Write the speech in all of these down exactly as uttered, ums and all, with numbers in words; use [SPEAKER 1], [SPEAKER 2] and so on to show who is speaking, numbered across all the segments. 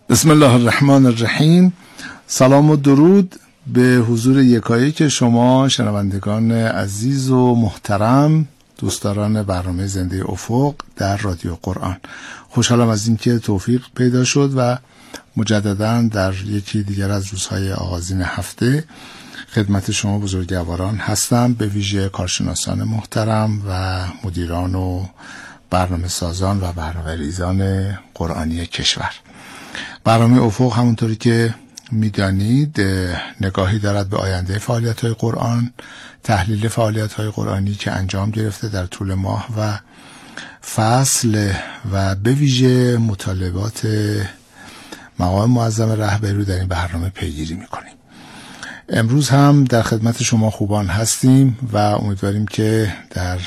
[SPEAKER 1] بسم الله الرحمن الرحیم. سلام و درود به حضور یکایک شما شنوندگان عزیز و محترم، دوستداران برنامه زنده افق در رادیو قرآن. خوشحالم از اینکه توفیق پیدا شد و مجددا در یکی دیگر از روزهای آغازین هفته خدمت شما بزرگواران هستم، به ویژه کارشناسان محترم و مدیران و برنامه سازان و برنامه‌ریزان قرآنی کشور. برنامه افق همونطوری که میدانید نگاهی دارد به آینده فعالیت‌های قرآن، تحلیل فعالیت‌های قرآنی که انجام گرفته در طول ماه و فصل و به ویژه مطالبات مقام معظم رهبری رو در این برنامه پیگیری می‌کنیم. امروز هم در خدمت شما خوبان هستیم و امیدواریم که در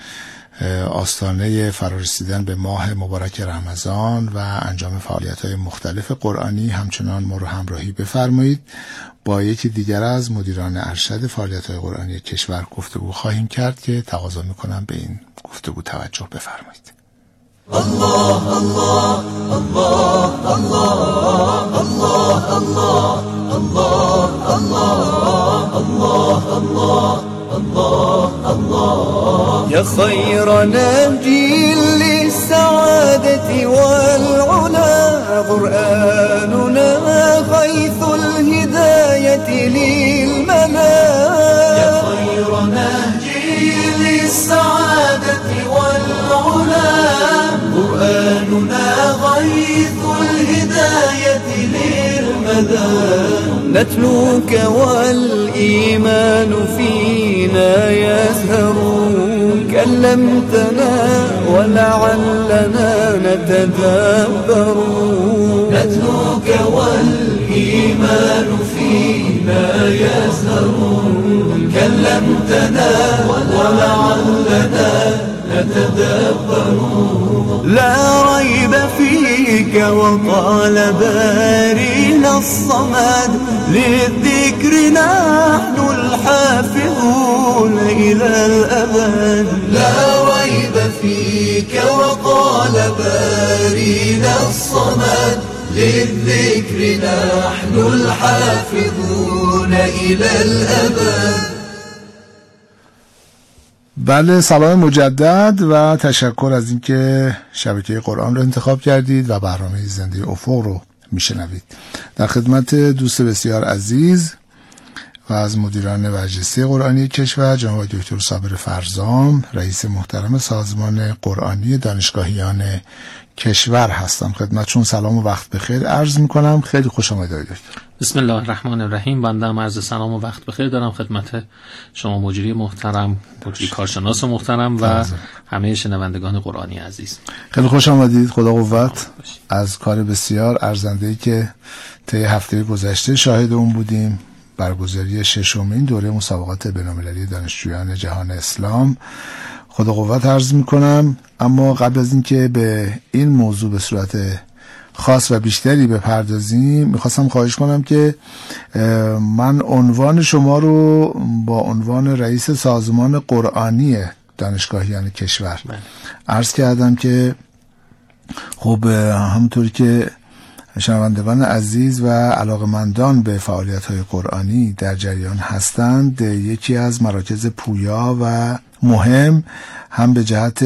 [SPEAKER 1] آستانه فرارسیدن به ماه مبارک رمضان و انجام فعالیت‌های مختلف قرآنی همچنان ما رو همراهی بفرمایید. با یکی دیگر از مدیران ارشد فعالیت‌های قرآنی کشور گفتگو خواهیم کرد که تقاضا می‌کنم به این گفتگو توجه بفرمایید. الله الله الله الله الله الله الله الله الله الله الله
[SPEAKER 2] يا خير نبي للسعادة والعلا قرآننا غيث الهداية للملا يا خير نبي للسعادة والعلا قرآننا غيث الهداية للملا نتلوك والإيمان فينا يزهر كلمتنا ولعلنا نتدبر نتلوك والإيمان فينا يزهر كلمتنا ولعلنا نتدبر لا ريب فيك وقال بارينا الصمد للذكر نحن الحافظون إلى الأبد لا ريب فيك وقال بارينا الصمد للذكر نحن الحافظون إلى الأبد.
[SPEAKER 1] بله، سلام مجدد و تشکر از اینکه شبکه قرآن رو انتخاب کردید و برنامه زنده افق رو میشنوید. در خدمت دوست بسیار عزیز و از مدیران برجسته قرآنی کشور جناب دکتر صابر فرزام، رئیس محترم سازمان قرآنی دانشگاهیان کشور هستم. خدمتشون سلام و وقت بخیر عرض میکنم. خیلی خوش آمدید دکتر.
[SPEAKER 3] بسم الله الرحمن الرحیم. بنده هم عرض سلام و وقت بخیر دارم خدمت شما مجری محترم، مجری کارشناس محترم و همه شنوندگان قرآنی عزیز.
[SPEAKER 1] خیلی خوش آمدید. خدا قوت. از کار بسیار ارزنده‌ای که طی هفته گذشته شاهد اون بودیم، برگزاری ششمین دوره مسابقات بین‌المللی دانشجویان جهان اسلام. خدا قوت عرض میکنم. اما قبل از اینکه به این موضوع به صورت خاص و بیشتری بپردازیم، میخواستم خواهش کنم که من عنوان شما رو با عنوان رئیس سازمان قرآنی دانشگاهیان کشور عرض کردم که خب همونطوری که شنوندگان عزیز و علاقمندان به فعالیت‌های قرآنی در جریان هستند، یکی از مراکز پویا و مهم هم به جهت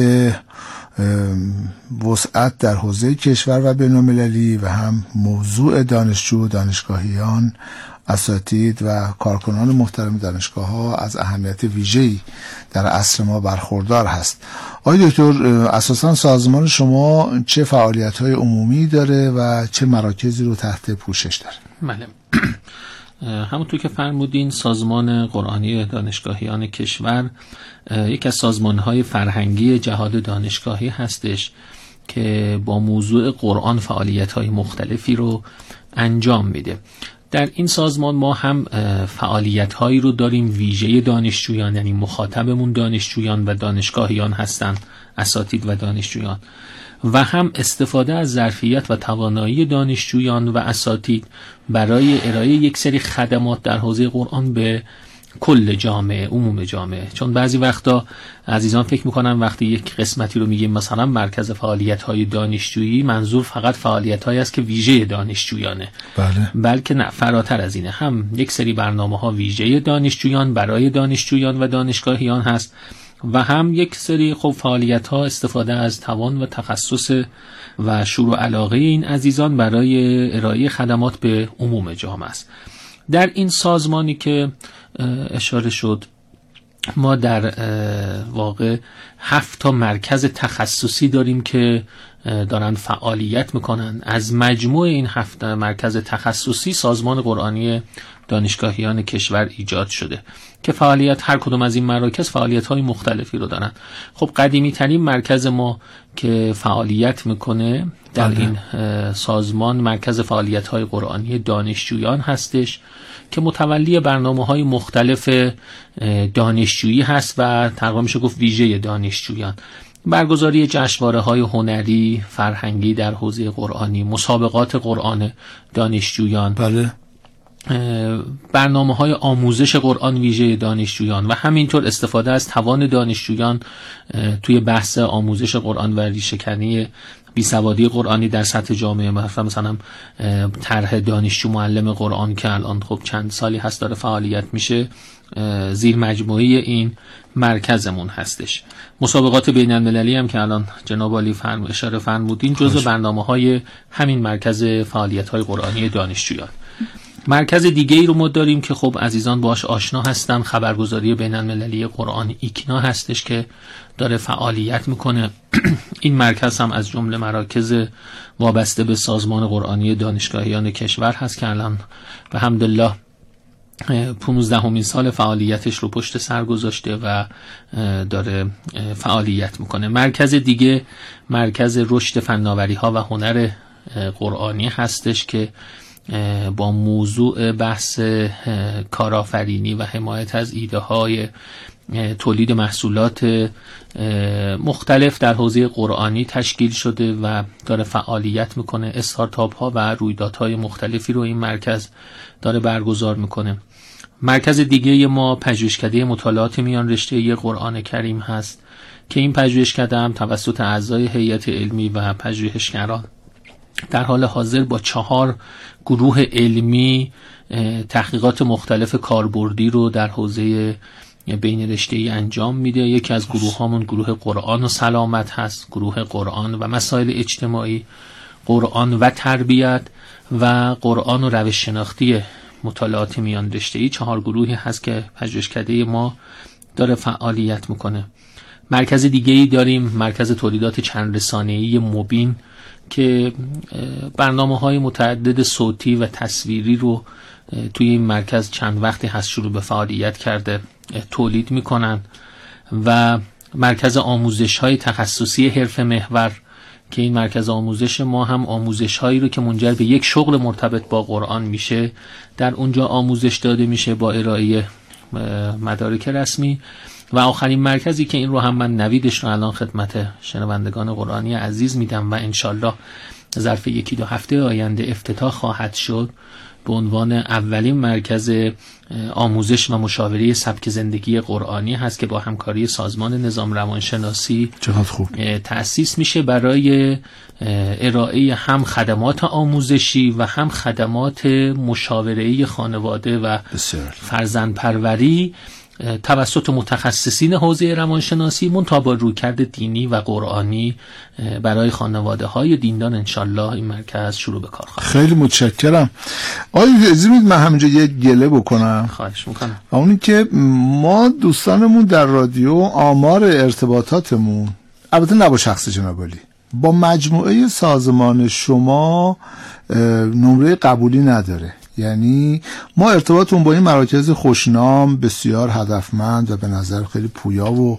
[SPEAKER 1] وسعت در حوزه کشور و بین‌المللی و هم موضوع دانشجو، دانشگاهیان، اساتید و کارکنان محترم دانشگاه‌ها از اهمیت ویژه‌ای در عصر ما برخوردار هست. آقای دکتر، اساساً سازمان شما چه فعالیت‌های عمومی داره و چه مراکزی رو تحت پوشش داره؟
[SPEAKER 3] بله، همونطور که فرمودین سازمان قرآنی دانشگاهیان کشور یک از سازمان‌های فرهنگی جهاد دانشگاهی هستش که با موضوع قرآن فعالیت‌های مختلفی رو انجام میده. در این سازمان ما هم فعالیت‌هایی رو داریم ویژه دانشجویان، یعنی مخاطبمون دانشجویان و دانشگاهیان هستند، اساتید و دانشجویان، و هم استفاده از ظرفیت و توانایی دانشجویان و اساتید برای ارائه یک سری خدمات در حوزه قرآن به کل جامعه، عموم جامعه. چون بعضی وقتا عزیزان فکر میکنن وقتی یک قسمتی رو میگیم مثلا مرکز فعالیت‌های دانشجویی، منظور فقط فعالیت‌هایی است که ویژه دانشجویانه.
[SPEAKER 1] بله.
[SPEAKER 3] بلکه نه، فراتر از اینه. هم یک سری برنامه‌ها ویژه دانشجویان برای دانشجویان و دانشگاهیان هست و هم یک سری خب فعالیت‌ها استفاده از توان و تخصص و شروع علاقه این عزیزان برای ارائه خدمات به عموم جامعه است. در این سازمانی که اشاره شد ما در واقع هفت تا مرکز تخصصی داریم که دارن فعالیت میکنن. از مجموع این هفت مرکز تخصصی سازمان قرآنی دانشگاهیان کشور ایجاد شده که فعالیت هر کدوم از این مراکز فعالیت های مختلفی رو دارن. خب قدیمی ترین مرکز ما که فعالیت میکنه در
[SPEAKER 1] بله.
[SPEAKER 3] این سازمان مرکز فعالیت های قرآنی دانشجویان هستش که متولی برنامه های مختلف دانشجویی هست و تقریبا میشه گفت ویژه دانشجویان. برگزاری جشنواره های هنری، فرهنگی در حوزه قرآنی، مسابقات قرآن دانشجویان،
[SPEAKER 1] بله.
[SPEAKER 3] برنامه های آموزش قرآن ویژه دانشجویان و همینطور استفاده از توان دانشجویان توی بحث آموزش قرآن و ریشه‌کنی بیسوادی قرآنی در سطح جامعه. مثلا طرح دانشجو معلم قرآن که الان خب چند سالی هست داره فعالیت میشه، زیر مجموعه این مرکزمون هستش. مسابقات بین المللی هم که الان جناب عالی فرم اشاره فرمودین جزء برنامه‌های همین مرکز فعالیت‌های قرآنی دانشجویان. مرکز دیگه ای رو ما داریم که خب عزیزان باش آشنا هستن، خبرگزاری بین المللی قرآن ایکنا هستش که داره فعالیت میکنه. این مرکز هم از جمله مراکز وابسته به سازمان قرآنی دانشگاهیان کشور هست که الان به حمدالله پانزدهمین سال فعالیتش رو پشت سر گذاشته و داره فعالیت میکنه. مرکز دیگه مرکز رشد فناوری ها و هنر قرآنی هستش که با موضوع بحث کارآفرینی و حمایت از ایده های تولید محصولات مختلف در حوزه قرآنی تشکیل شده و داره فعالیت میکنه. استارتاپ ها و رویدادهای مختلفی رو این مرکز داره برگزار میکنه. مرکز دیگه ما پژوهشکده مطالعات میان رشته قرآن کریم هست که این پژوهشکده هم توسط اعضای هیئت علمی و پژوهشگران در حال حاضر با چهار گروه علمی تحقیقات مختلف کاربردی رو در حوزه بین رشته‌ای انجام میده. یکی از گروه هامون گروه قرآن و سلامت هست، گروه قرآن و مسائل اجتماعی، قرآن و تربیت و قرآن و روش شناختی مطالعات میان رشته‌ای. چهار گروهی هست که پژوهشکده ما داره فعالیت میکنه. مرکز دیگه‌ای داریم مرکز تولیدات چند رسانه‌ای مبین که برنامه‌های متعدد صوتی و تصویری رو توی این مرکز چند وقتی هست شروع به فعالیت کرده تولید میکنن و مرکز آموزش‌های تخصصی حرفه محور که این مرکز آموزش ما هم آموزش‌هایی رو که منجر به یک شغل مرتبط با قرآن میشه در اونجا آموزش داده میشه با ارائه مدارک رسمی. و آخرین مرکزی که این رو هم من نویدش رو الان خدمت شنوندگان قرآنی عزیز میدم و انشالله ظرف یکی دو هفته آینده افتتاح خواهد شد به عنوان اولین مرکز آموزش و مشاوره سبک زندگی قرآنی هست که با همکاری سازمان نظام روانشناسی تأسیس میشه برای ارائه هم خدمات آموزشی و هم خدمات مشاوره‌ای خانواده و فرزندپروری توسط متخصصین حوزه روانشناسی منتها با رویکرد دینی و قرآنی برای خانواده های دیندار. انشالله این مرکز شروع به کار خواهد.
[SPEAKER 1] خیلی متشکرم. آقای اجازه بدید من همینجا یک گله بکنم.
[SPEAKER 3] خواهش میکنم.
[SPEAKER 1] اونی که ما دوستانمون در رادیو آمار ارتباطاتمون البته نه با شخص جناب عالی با مجموعه سازمان شما نمره قبولی نداره. یعنی ما ارتباطمون با این مراکز خوشنام بسیار هدفمند و به نظر خیلی پویا و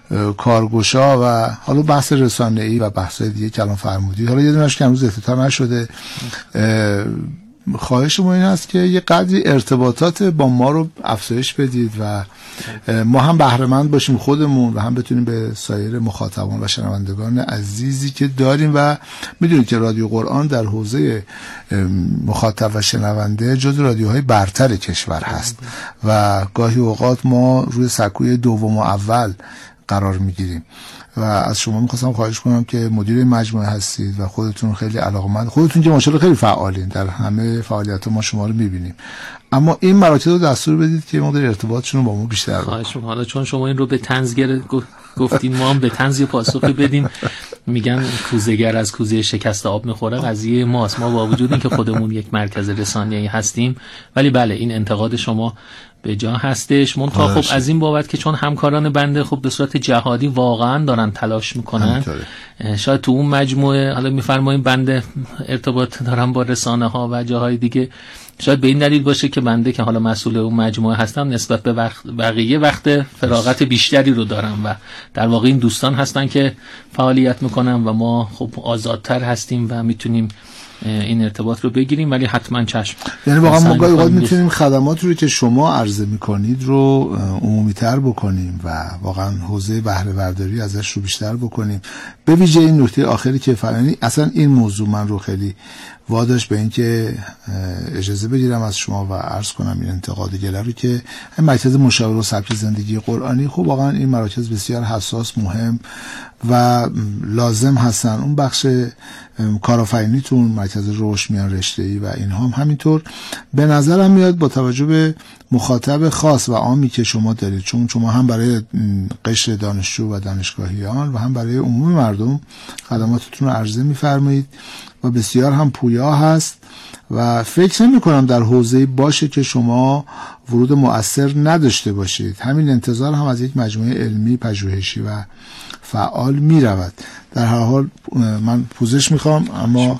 [SPEAKER 1] کارگشا و حالا بحث رسانه‌ای و بحث دیگه کلام فرمودید، حالا یه دونش که امروز افتتاح نشده، خواهش ما این است که یه قدری ارتباطات با ما رو افزایش بدید و ما هم بهره‌مند باشیم خودمون و هم بتونیم به سایر مخاطبان و شنوندگان عزیزی که داریم. و میدونید که رادیو قرآن در حوزه مخاطب و شنونده جز رادیوهای برتر کشور هست و گاهی اوقات ما روی سکوی دوم و اول قرار میگیریم و از شما میخواستم خواهش کنم که مدیر مجموعه هستید و خودتون خیلی علاقه‌مند، خودتون که ماشاءالله خیلی فعالین، در همه فعالیت ما شما رو میبینیم، اما این مراکز رو دستور بدید که مقدار ارتباطشون رو با ما بیشتر کنید.
[SPEAKER 3] خواهش می‌کنم. حالا چون شما این رو به طنز گفتین ما هم به طنز پاسخی بدیم. میگن کوزه‌گر از کوزه شکسته آب میخوره، قضیه ماست. ما با وجود اینکه خودمون یک مرکز رسانه‌ای هستیم، ولی بله این انتقاد شما به جا هستش. منتها خب از این بابت که چون همکاران بنده خب به صورت جهادی واقعا دارن تلاش میکنن، شاید تو اون مجموعه حالا میفرماییم بنده ارتباط دارم با رسانه ها و جاهای دیگه، شاید به این دلیل باشه که بنده که حالا مسئول اون مجموعه هستم نسبت به وقت بقیه وقت فراغت بیشتری رو دارم و در واقع این دوستان هستن که فعالیت میکنن و ما خب آزادتر هستیم و میتونیم این ارتباط رو بگیریم. ولی حتما چشم،
[SPEAKER 1] یعنی واقعا ما گاهی اوقات میتونیم خدمات رو که شما عرضه میکنید رو عمومی‌تر بکنیم و واقعا حوزه بهره برداری ازش رو بیشتر بکنیم. به ویژه این نکته آخری که فرانی اصلا این موضوع من رو خیلی واداش به این که اجازه بگیرم از شما و عرض کنم این انتقاد گله رو که این مرکز مشاوره و سبک زندگی قرآنی، خب واقعا این مراکز بسیار حساس، مهم و لازم هستن. اون بخش کارآفرینیتون، مرکز رشد میان رشته‌ای و اینها هم همینطور به نظرم میاد با توجه به مخاطب خاص و عامی که شما دارید، چون شما هم برای قشر دانشجو و دانشگاهیان و هم برای عموم مردم خدماتتون رو عرضه می‌فرمایید و بسیار هم پویا هست و فکر نمی کنم در حوزه‌ای باشه که شما ورود مؤثر نداشته باشید. همین انتظار هم از یک مجموعه علمی پژوهشی و فعال می رود. در هر حال من پوزش می خوام، اما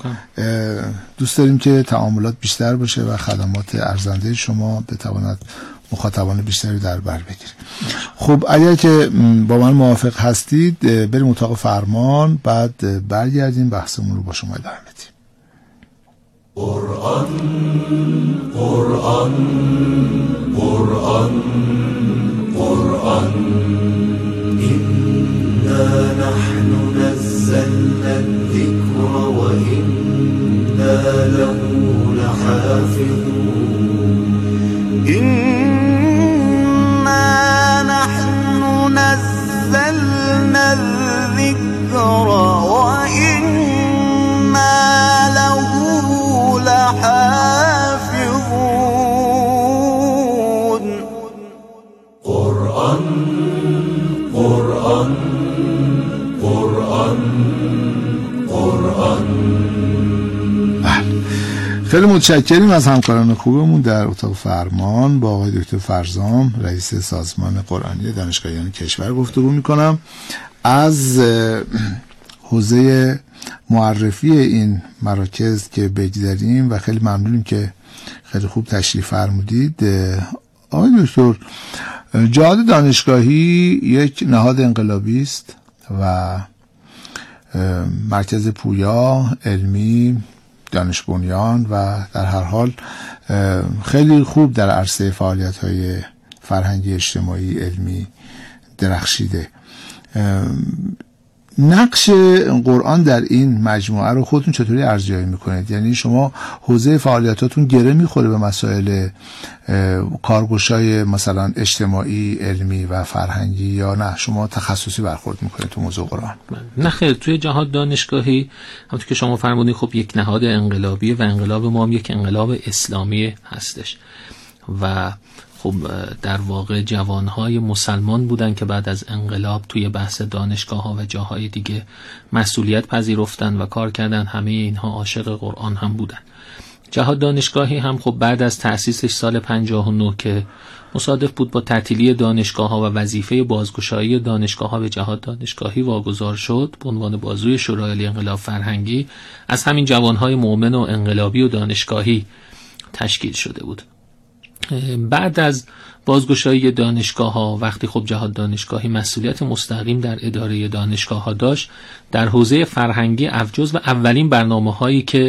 [SPEAKER 1] دوست داریم که تعاملات بیشتر باشه و خدمات ارزنده شما بتواند مخاطبان بیشتری در بر بگیرید. خب اگر که با من موافق هستید بریم اتاق فرمان، بعد برگردیم بحثمون رو با شما ادامه بدیم.
[SPEAKER 2] قرآن قرآن قرآن قرآن إنا نحن نزلنا الذكر وإنا له لحافظون إنا نحن نزلنا الذكر وإنا له لحافظون قرآن قرآن قرآن قرآن.
[SPEAKER 1] خیلی متشکریم از همکاران خوبمون در اتاق فرمان. با آقای دکتر فرزام رئیس سازمان قرآنی دانشگاهیان کشور گفتگو میکنم. از حوزه معرفی این مراکز که بگذاریم و خیلی ممنونیم که خیلی خوب تشریف فرمودید. آقای دکتر، جهاد دانشگاهی یک نهاد انقلابی است و مرکز پویا، علمی، دانش بنیان و در هر حال خیلی خوب در عرصه فعالیت‌های فرهنگی، اجتماعی، علمی درخشیده. نقش قرآن در این مجموعه رو خودتون چطوری ارزیابی میکنید؟ یعنی شما حوزه فعالیتاتون گره میخوره به مسائل کارگوشای مثلا اجتماعی، علمی و فرهنگی یا نه شما تخصصی برخورد میکنید تو موضوع قرآن؟
[SPEAKER 3] نه خیر، توی جهاد دانشگاهی همونطور که شما فرمودید خب یک نهاد انقلابی و انقلاب ما هم یک انقلاب اسلامی هستش و خب در واقع جوانهای مسلمان بودن که بعد از انقلاب توی بحث دانشگاه ها و جاهای دیگه مسئولیت پذیرفتن و کار کردن. همه اینها عاشق قرآن هم بودن. جهاد دانشگاهی هم خب بعد از تأسیسش سال پنجاه و نه که مصادف بود با تعطیلی دانشگاه ها و وظیفه بازگشایی دانشگاه ها به جهاد دانشگاهی واگذار شد به عنوان بازوی شورای عالی انقلاب فرهنگی، از همین جوانهای مؤمن و انقلابی و دانشگاهی تشکیل شده بود. بعد از بازگشایی دانشگاه ها، وقتی خب جهاد دانشگاهی مسئولیت مستقیم در اداره دانشگاه ها داشت، در حوزه فرهنگی افجوز و اولین برنامه هایی که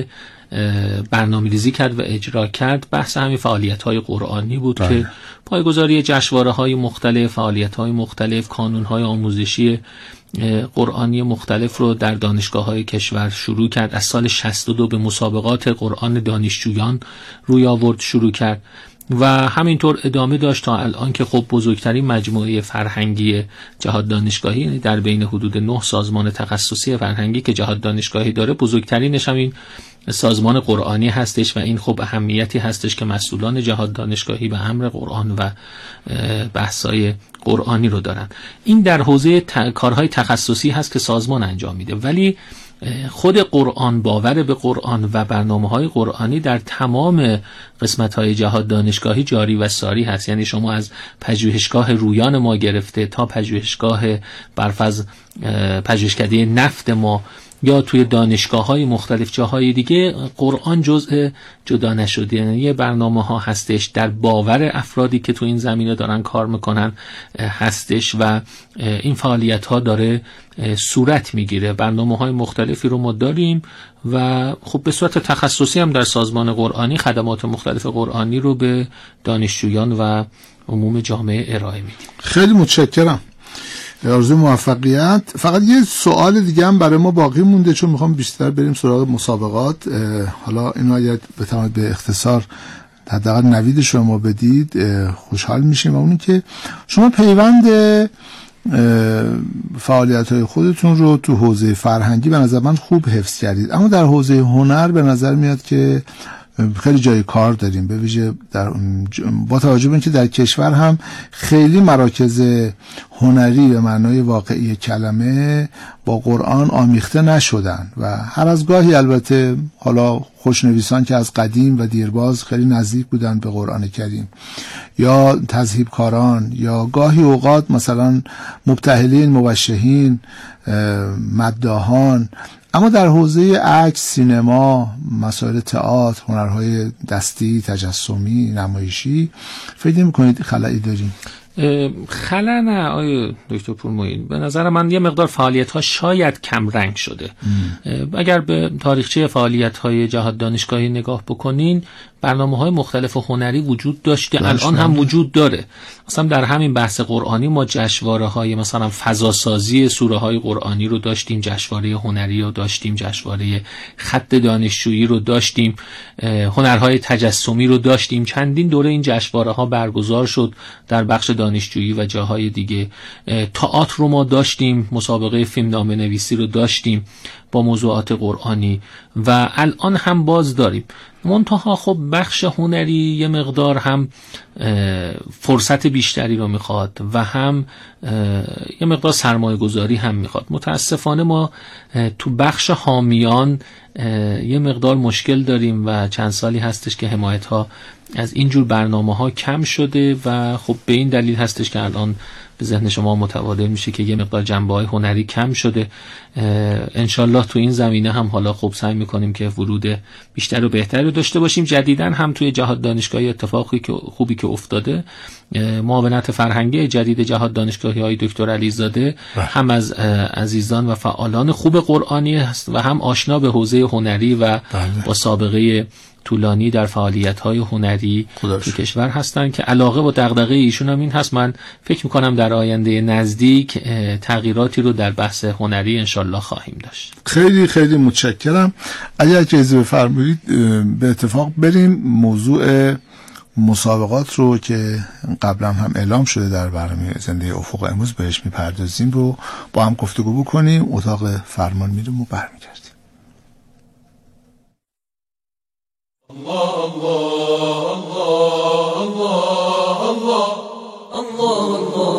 [SPEAKER 3] برنامه‌ریزی کرد و اجرا کرد بحث همین فعالیت‌های قرآنی بود
[SPEAKER 1] بله.
[SPEAKER 3] که پایگذاری جشنواره‌های مختلف، فعالیت‌های مختلف، کانون‌های آموزشی قرآنی مختلف رو در دانشگاه‌های کشور شروع کرد. از سال شصت و دو به مسابقات قرآن دانشجویان روی آورد، شروع کرد و همینطور ادامه داشت تا الان که خب بزرگترین مجموعه فرهنگی جهاد دانشگاهی، یعنی در بین حدود نه سازمان تخصصی فرهنگی که جهاد دانشگاهی داره، بزرگترینش همین سازمان قرآنی هستش و این خب اهمیتی هستش که مسئولان جهاد دانشگاهی به امر قرآن و بحث‌های قرآنی رو دارن. این در حوزه ت... کارهای تخصصی هست که سازمان انجام میده، ولی خود قرآن، باور به قرآن و برنامه‌های قرآنی در تمام قسمت‌های جهاد دانشگاهی جاری و ساری هست. یعنی شما از پژوهشگاه رویان ما گرفته تا پژوهشگاه برفض پژوهشکده نفت ما یا توی دانشگاه‌های مختلف جاهای دیگه، قرآن جزء جدا نشده یعنی برنامه ها هستش، در باور افرادی که تو این زمینه دارن کار میکنن هستش و این فعالیت ها داره صورت میگیره. برنامه های مختلفی رو ما داریم و خب به صورت تخصصی هم در سازمان قرآنی خدمات مختلف قرآنی رو به دانشجویان و عموم جامعه ارائه میدیم.
[SPEAKER 1] خیلی متشکرم، آرزوی موفقیت. فقط یه سوال دیگه هم برای ما باقی مونده چون میخوام بیشتر بریم سراغ مسابقات. حالا اینو اگر بتونید به اختصار حداقل نوید شما بدید خوشحال میشیم. و اونی که شما پیوند فعالیت‌های خودتون رو تو حوزه فرهنگی به نظر من خوب حفظ کردید، اما در حوزه هنر به نظر میاد که خیلی جای کار داریم، به ویژه در با توجه به اینکه در کشور هم خیلی مراکز هنری به معنای واقعی کلمه با قرآن آمیخته نشدن و هر از گاهی البته حالا خوشنویسان که از قدیم و دیرباز خیلی نزدیک بودن به قرآن کریم یا تذهیبکاران یا گاهی اوقات مثلا مبتهلین، موشحین، مداحان، اما در حوزه عکس، سینما، مسائل تئاتر، هنرهای دستی، تجسمی، نمایشی فکر نمی‌کنید خلایی داریم؟
[SPEAKER 3] خلا نه آقای دکتر پورمعین، به نظر من یه مقدار فعالیت ها شاید کم رنگ شده. ام. اگر به تاریخچه فعالیت های جهاد دانشگاهی نگاه بکنین، برنامه های مختلف هنری وجود داشته، الان هم وجود داره. مثلا در همین بحث قرآنی ما جشنواره های مثلا فضاسازی سوره های قرآنی رو داشتیم، جشنواره هنری رو داشتیم، جشنواره خط دانشجویی رو داشتیم، هنرهای تجسمی رو داشتیم. چندین دوره این جشنواره ها برگزار شد در بخش دانشجویی و جاهای دیگه. تئاتر رو ما داشتیم، مسابقه فیلمنامه نویسی رو داشتیم با موضوعات قرآنی و الان هم باز داریم. منتها خب بخش هنری یه مقدار هم فرصت بیشتری رو میخواد و هم یه مقدار سرمایه گذاری هم میخواد. متاسفانه ما تو بخش حامیان یه مقدار مشکل داریم و چند سالی هستش که حمایت ها از اینجور برنامه ها کم شده و خب به این دلیل هستش که الان به ذهن شما متبادر میشه که یه مقدار جنبه های هنری کم شده. انشالله تو این زمینه هم حالا خوب سعی میکنیم که ورود بیشتر و بهتری رو داشته باشیم. جدیداً هم توی جهاد دانشگاهی اتفاقی که خوبی که افتاده، معاونت فرهنگی جدید جهاد دانشگاهی های دکتر علیزاده هم از عزیزان و فعالان خوب قرآنی هست و هم آشنا به حوزه هنری و با سابقه طولانی در فعالیت‌های هنری تو کشور هستن که علاقه و دغدغه ایشون هم این هست. من فکر می‌کنم در آینده نزدیک تغییراتی رو در بحث هنری انشالله خواهیم داشت.
[SPEAKER 1] خیلی خیلی متشکرم. اگر اجازه بفرمایید به اتفاق بریم موضوع مسابقات رو که قبلا هم اعلام شده در برنامه زنده افق امروز بهش میپردازیم رو با هم گفتگو بکنیم. اتاق فرمان میریم و برمیگردیم.
[SPEAKER 2] الله الله الله الله الله الله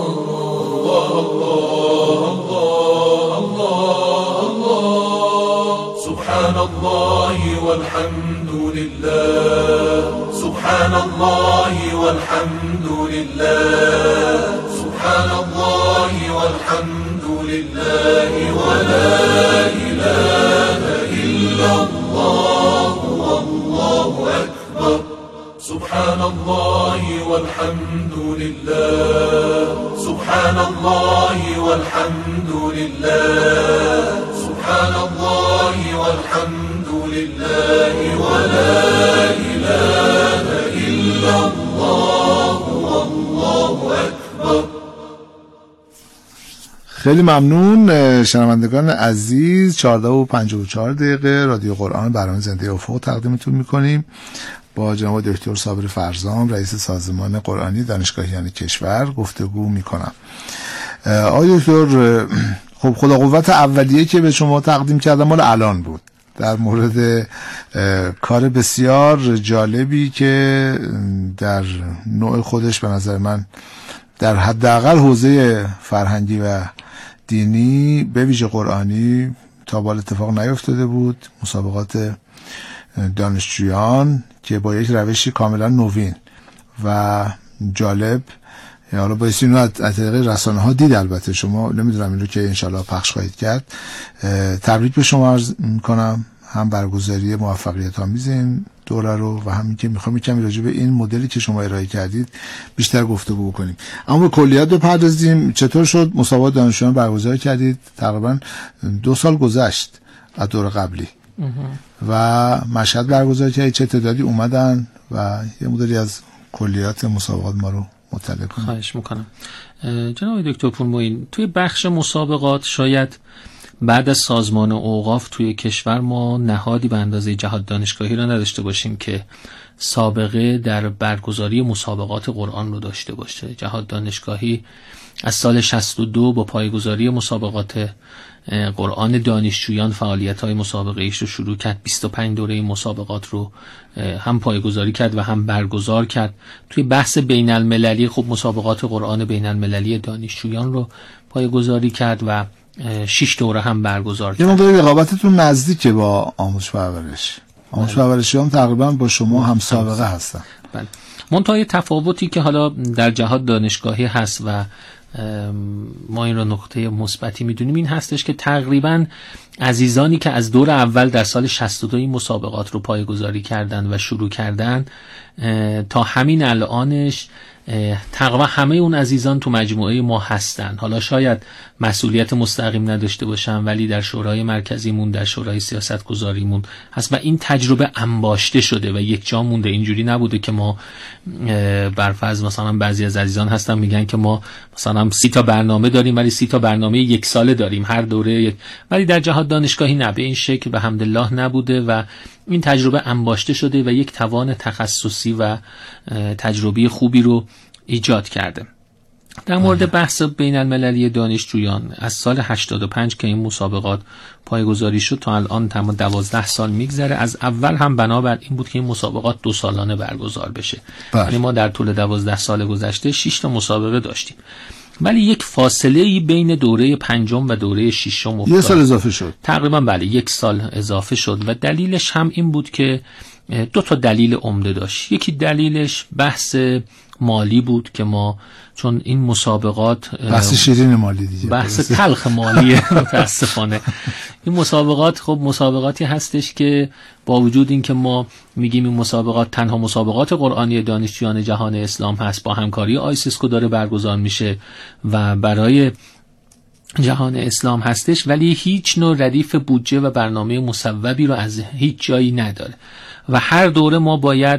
[SPEAKER 2] الله الله الله سبحان الله والحمد لله سبحان الله والحمد لله سبحان الله والحمد لله ولا إله إلا الله والله أكبر سبحان الله والحمد لله سبحان الله والحمد لله سبحان الله والحمد لله
[SPEAKER 1] خیلی ممنون شنوندگان عزیز. چهارده و پنجاه و چهار دقیقه رادیو قرآن برنامه زنده افق تقدیمتون میکنیم با جناب دکتر صابر فرزام رئیس سازمان قرآنی دانشگاهیان کشور گفتگو میکنم. آقای دکتر، خب خدا قوت اولیه که به شما تقدیم کردم مال الان بود در مورد کار بسیار جالبی که در نوع خودش به نظر من در حداقل حوزه فرهنگی و دینی به ویژه قرآنی تا بال اتفاق نیفتاده بود. مسابقات دانشجویان که با یک روشی کاملا نوین و جالب، حالا باید اینو از طریق رسانه ها دید، البته شما نمیدونم این رو که انشالله پخش خواهید کرد. تبریک به شما عرض میکنم، هم برگزاری موفقیت آمیز این دوره رو و همین که میخوام کمی راجع به این مدلی که شما ارائه کردید بیشتر گفتگو بکنیم. اما به کلیات بپردازیم. چطور شد مسابقات دانشجویان برگزار کردید؟ تقریبا دو سال گذشت از دور قبلی و مشهد برگزار کردید. چه تعدادی اومدن و یه مدلی از کلیات مسابقات ما رو مطلع کنید؟
[SPEAKER 3] خواهش میکنم. جناب دکتر پورمویین، توی بخش مسابقات شاید بعد از سازمان اوقاف توی کشور ما نهادی به اندازه جهاد دانشگاهی را نداشته باشیم که سابقه در برگزاری مسابقات قرآن رو داشته باشه. جهاد دانشگاهی از سال شصت و دو با پایگذاری مسابقات قرآن دانشجویان فعالیت‌های مسابقه ایش رو شروع کرد. بیست و پنج دوره مسابقات رو هم پایگذاری کرد و هم برگزار کرد. توی بحث بین المللی خب مسابقات قرآن بین المللی دانشجویان رو پایگذاری کرد و شش دوره هم برگزار کرد.
[SPEAKER 1] یه مقدار رقابتتون نزدیکه با آموزش پرورش. آموزش پرورشی هم تقریبا با شما هم سابقه هستن.
[SPEAKER 3] بله. منتهای تفاوتی که حالا در جهاد دانشگاهی هست و ما این رو نقطه مثبتی میدونیم این هستش که تقریبا عزیزانی که از دور اول در سال شصت و دو این مسابقات رو پایگذاری کردن و شروع کردن تا همین الانش تقریبا همه اون عزیزان تو مجموعه ما هستن. حالا شاید مسئولیت مستقیم نداشته باشن ولی در شورای مرکزیمون، در شورای سیاست گذاریمون هست و این تجربه انباشته شده و یک جا مونده. اینجوری نبوده که ما برفرض مثلا بعضی از عزیزان هستن میگن که ما مثلا سی تا برنامه داریم ولی سی تا برنامه یک ساله داریم هر دوره یک، ولی در جهاد دانشگاهی نه، به این شکل به حمدالله نبوده و این تجربه انباشته شده و یک توان تخصصی و تجربی خوبی رو ایجاد کرده. در مورد بحث بین المللی دانشجویان از سال هشتاد و پنج که این مسابقات پایگذاری شد تا الان تمام دوازده سال میگذره. از اول هم بنابر این بود که این مسابقات دو سالانه برگزار بشه. یعنی ما در طول دوازده سال گذشته شش تا مسابقه داشتیم ولی یک فاصله ای بین دوره پنجم و دوره ششم افتاد.
[SPEAKER 1] یک سال اضافه شد.
[SPEAKER 3] تقریبا بله یک سال اضافه شد و دلیلش هم این بود که دو تا دلیل عمده داشت. یکی دلیلش بحث مالی بود که ما چون این مسابقات
[SPEAKER 1] بحث شیرین مالی دیگه،
[SPEAKER 3] بحث تلخ مالیه متاسفانه. این مسابقات خب مسابقاتی هستش که با وجود این که ما میگیم این مسابقات تنها مسابقات قرآنی دانشجویان جهان اسلام هست، با همکاری آیسیسکو داره برگزار میشه و برای جهان اسلام هستش، ولی هیچ نوع ردیف بودجه و برنامه مصوبی رو از هیچ جایی نداره و هر دوره ما باید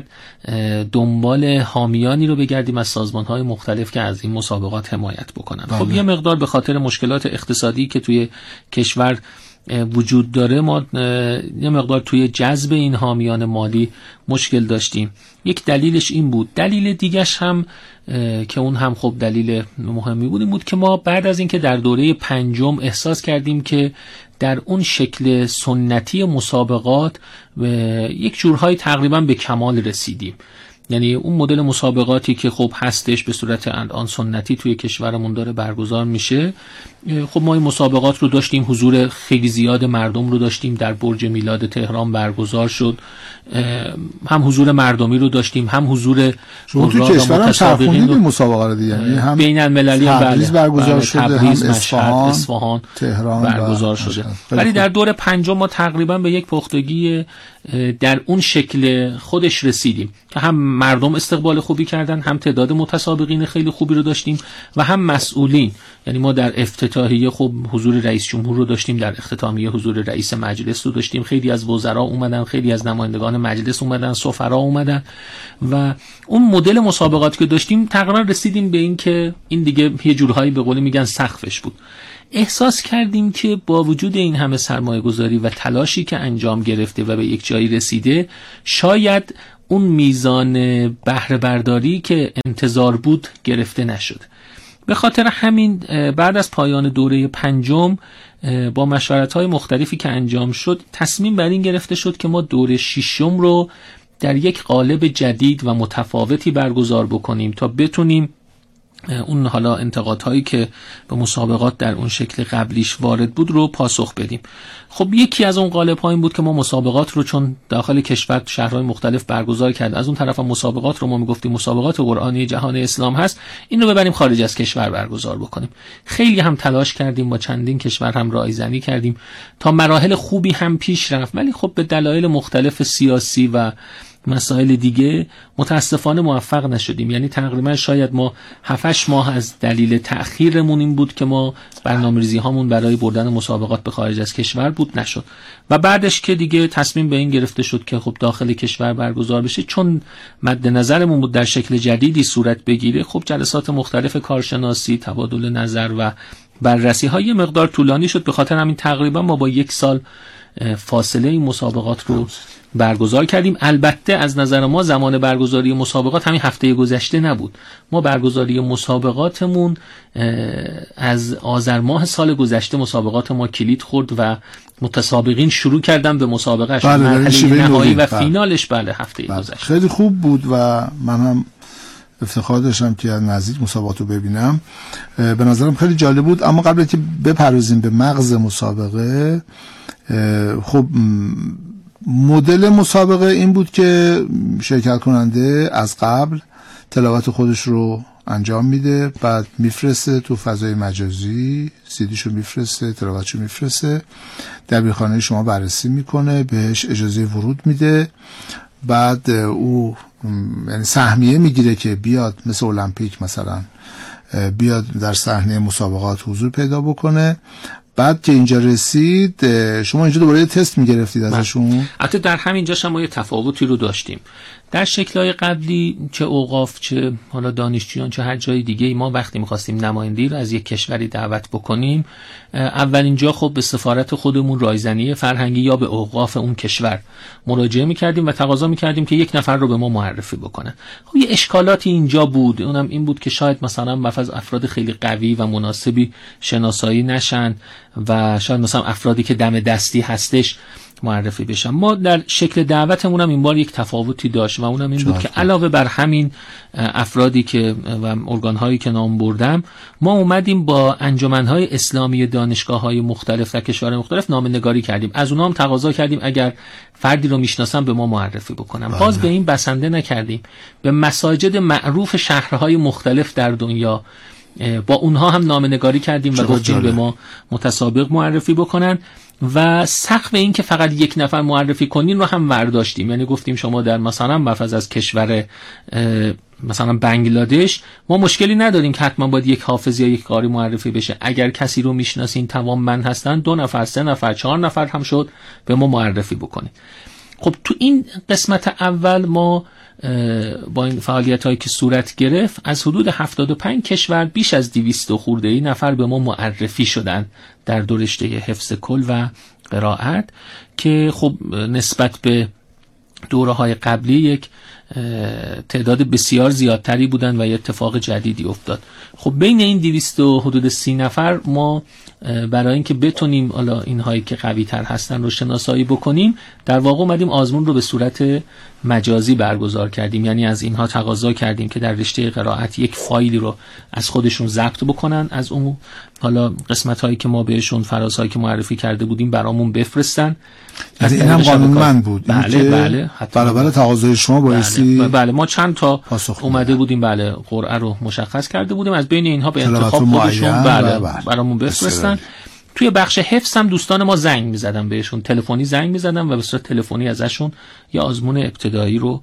[SPEAKER 3] دنبال حامیانی رو بگردیم از سازمان‌های مختلف که از این مسابقات حمایت بکنن. بله. خب یه مقدار به خاطر مشکلات اقتصادی که توی کشور وجود داره ما یه مقدار توی جذب این حامیان مالی مشکل داشتیم. یک دلیلش این بود. دلیل دیگش هم که اون هم خب دلیل مهمی بود این بود که ما بعد از اینکه در دوره پنجم احساس کردیم که در اون شکل سنتی مسابقات یک جورهای تقریبا به کمال رسیدیم. یعنی اون مدل مسابقاتی که خب هستش به صورت الان سنتی توی کشورمون داره برگزار میشه، خب ما این مسابقات رو داشتیم، حضور خیلی زیاد مردم رو داشتیم، در برج میلاد تهران برگزار شد، هم حضور مردمی رو داشتیم هم حضور
[SPEAKER 1] شما تو کشورم چرخوندید این مسابقه رو دیگه، یعنی هم
[SPEAKER 3] بین المللی هم
[SPEAKER 1] تبریز برگزار شده،
[SPEAKER 3] تبریز،
[SPEAKER 1] هم
[SPEAKER 3] اصفهان، اصفهان
[SPEAKER 1] تهران
[SPEAKER 3] برگزار شده. ولی در دور پنجم ما تقریبا به یک پختگی در اون شکل خودش رسیدیم که هم مردم استقبال خوبی کردن، هم تعداد متسابقین خیلی خوبی رو داشتیم و هم مسئولین. یعنی ما در افتتاحیه خب حضور رئیس جمهور رو داشتیم، در اختتامیه حضور رئیس مجلس رو داشتیم، خیلی از وزرا اومدن، خیلی از نمایندگان مجلس اومدن، سفرا اومدن و اون مدل مسابقاتی که داشتیم تقریبا رسیدیم به این که این دیگه یه جورهایی به قول میگن سقفش بود. احساس کردیم که با وجود این همه سرمایه گذاری و تلاشی که انجام گرفته و به یک جایی رسیده، شاید اون میزان بهره برداری که انتظار بود گرفته نشد. به خاطر همین بعد از پایان دوره پنجم با مشورت‌های مختلفی که انجام شد تصمیم بر این گرفته شد که ما دوره ششم رو در یک قالب جدید و متفاوتی برگزار بکنیم تا بتونیم اون حالا انتقادهایی که به مسابقات در اون شکل قبلیش وارد بود رو پاسخ بدیم. خب یکی از اون قالب‌ها این بود که ما مسابقات رو چون داخل کشور شهرهای مختلف برگزار کرد، از اون طرف مسابقات رو ما میگفتیم مسابقات قرآنی جهان اسلام هست، این رو ببریم خارج از کشور برگزار بکنیم. خیلی هم تلاش کردیم، با چندین کشور هم رایزنی کردیم تا مراحل خوبی هم پیش رفت، ولی خب به دلایل مختلف سیاسی و مسائل دیگه متاسفانه موفق نشدیم. یعنی تقریبا شاید ما هفت هشت ماه از دلیل تأخیرمون این بود که ما برنامه‌ریزی هامون برای بردن مسابقات به خارج از کشور بود نشد و بعدش که دیگه تصمیم به این گرفته شد که خب داخل کشور برگزار بشه، چون مد نظرمون بود در شکل جدیدی صورت بگیره، خب جلسات مختلف کارشناسی، تبادل نظر و بررسی های مقدار طولانی شد. به خاطر همین تقریبا ما با یک سال فاصله این مسابقات رو برگزار کردیم. البته از نظر ما زمان برگزاری مسابقات همین هفته گذشته نبود. ما برگزاری مسابقاتمون از آذر ماه سال گذشته مسابقات ما کلید خورد و متسابقین شروع کردن به مسابقه
[SPEAKER 1] بله
[SPEAKER 3] مرحله نهایی و بله. فینالش بله هفته بله. گذشته
[SPEAKER 1] خیلی خوب بود و من هم افتخار داشتم که از نزدیک مسابقات رو ببینم. به نظرم خیلی جالب بود. اما قبل که بپردازیم به مغز مسابقه، خب مدل مسابقه این بود که شرکت کننده از قبل تلاوت خودش رو انجام میده، بعد میفرسته تو فضای مجازی، سیدیشو میفرسته، تلاوتشو میفرسته، دبیرخانه شما بررسی میکنه، بهش اجازه ورود میده، بعد او یعنی سهمیه میگیره که بیاد مثل المپیک مثلا بیاد در صحنه مسابقات حضور پیدا بکنه. بعد که اینجا رسید شما اینجا دوباره تست میگرفتید ازشون؟
[SPEAKER 3] حتی در همین جاش هم ما یه تفاوتی رو داشتیم. در شکل‌های قبلی چه اوقاف چه حالا دانشجویان چه هر جای دیگه ما وقتی می‌خواستیم نمایندگی رو از یک کشوری دعوت بکنیم، اولین جا خب به سفارت خودمون رایزنی فرهنگی یا به اوقاف اون کشور مراجعه می‌کردیم و تقاضا می‌کردیم که یک نفر رو به ما معرفی بکنن. خب یه اشکالاتی اینجا بود، اونم این بود که شاید مثلا مفز افراد خیلی قوی و مناسبی شناسایی نشن و شاید مثلا افرادی که دم دستی هستش معرفی بشم. ما در شکل دعوتمون هم این بار یک تفاوتی داشت و اونم این بود که علاوه بر همین افرادی که و ارگان‌هایی که نام بردم، ما اومدیم با انجمن‌های اسلامی دانشگاه‌های مختلف و کشورهای مختلف نامه‌نگاری کردیم. از اونها هم تقاضا کردیم اگر فردی رو میشناسن به ما معرفی بکنن. باز به این بسنده نکردیم، به مساجد معروف شهرهای مختلف در دنیا با اونها هم نامه‌نگاری کردیم و گفتیم به ما متسابق معرفی بکنن و سقف این که فقط یک نفر معرفی کنین رو هم ورداشتیم. یعنی گفتیم شما در مثلا مفز از کشور مثلا بنگلادش ما مشکلی نداریم که حتما باید یک حافظ یا یک قاری معرفی بشه، اگر کسی رو میشناسین توانمند هستن، دو نفر سه نفر چهار نفر هم شد به ما معرفی بکنین. خب تو این قسمت اول ما با این فعالیت هایی که صورت گرفت از حدود هفتاد و پنج کشور بیش از دویست خورده نفر به ما معرفی شدن در دو رشته حفظ کل و قرائت که خب نسبت به دوره های قبلی یک تعداد بسیار زیادتری بودن و یه اتفاق جدیدی افتاد. خب بین این دویست و حدود سی نفر ما برای اینکه بتونیم حالا اینهایی که قوی تر هستن رو شناسایی بکنیم، در واقع اومدیم آزمون رو به صورت مجازی برگزار کردیم. یعنی از اینها تقاضا کردیم که در رشته قرائت یک فایلی رو از خودشون ضبط بکنن، از اون حالا قسمت هایی که ما بهشون فرازهایی که معرفی کرده بودیم برامون بفرستن.
[SPEAKER 1] از این هم قانونمند بود.
[SPEAKER 3] بله بله
[SPEAKER 1] بله تقاضای شما بایستی
[SPEAKER 3] بله, بله ما چند تا اومده بودیم بله قرعه رو مشخص کرده بودیم، از بین اینها به انتخاب خودشون بله, بله برامون بفرستن. توی بخش حفظ هم دوستان ما زنگ می‌زدن بهشون، تلفنی زنگ می‌زدن و به صورت تلفنی ازشون یه آزمون ابتدایی رو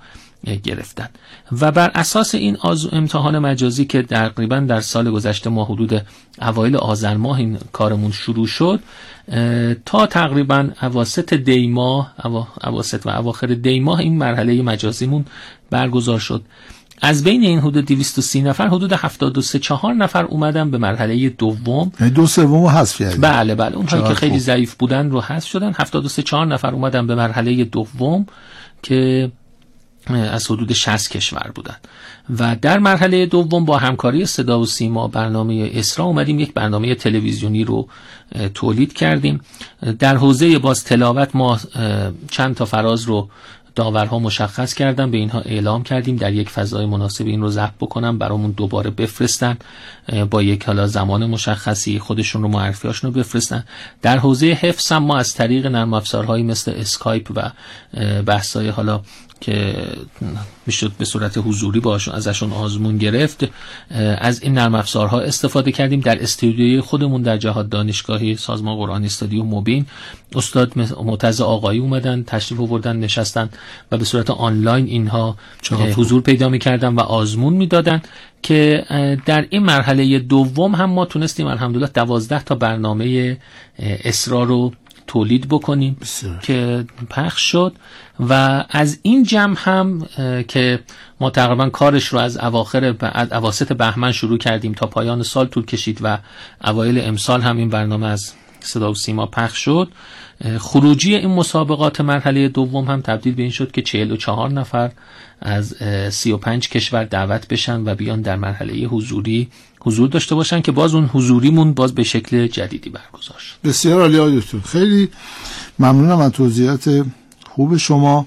[SPEAKER 3] گرفتن و بر اساس این امتحان مجازی که تقریبا در سال گذشته ما حدود اوایل آذر ماه این کارمون شروع شد تا تقریبا اواسط دی ماه اواسط و اواخر دی ماه این مرحله مجازیمون برگزار شد. از بین این حدود دویست و سی نفر حدود هفتاد و سه چهار نفر اومدن به مرحله دوم،
[SPEAKER 1] دو سومو حذف کردن.
[SPEAKER 3] بله بله اونهایی که خیلی ضعیف بودن رو حذف شدن. هفتاد و سه چهار نفر اومدن به مرحله دوم که از حدود شصت کشور بودن و در مرحله دوم با همکاری صدا و سیما برنامه اسرا اومدیم یک برنامه تلویزیونی رو تولید کردیم. در حوزه باز تلاوت ما چند تا فراز رو داورها مشخص کردن، به اینها اعلام کردیم در یک فضای مناسب این رو ضبط بکنن برامون دوباره بفرستن، با یک حالا زمان مشخصی خودشون رو معرفیاشون رو بفرستن. در حوزه حفظ هم ما از طریق نرم افزارهایی مثل اسکایپ و بحث‌های حالا که میشد به صورت حضوری باشون ازشون آزمون گرفت، از این نرم افزارها استفاده کردیم. در استودیوی خودمون در جهاد دانشگاهی سازمان قرآنی استادیو مبین استاد معتز آقایی اومدن تشریف آوردن نشستن و به صورت آنلاین اینها حضور پیدا میکردن و آزمون میدادن که در این مرحله دوم هم ما تونستیم الحمدلله دوازده تا برنامه اسرا رو تولید بکنیم بسیار. که پخش شد و از این جمع هم که ما تقریبا کارش رو از اواخر از اواسط بهمن شروع کردیم تا پایان سال طول کشید و اوایل امسال هم این برنامه از صدا و سیما پخش شد. خروجی این مسابقات مرحله دوم هم تبدیل به این شد که چهل و چهار نفر از سی و پنج کشور دعوت بشن و بیان در مرحله حضوری حضور داشته باشن که باز اون حضوریمون باز به شکل جدیدی برگزار شد.
[SPEAKER 1] بسیار عالی آقای دکتر، خیلی ممنونم از توضیحات خوب شما.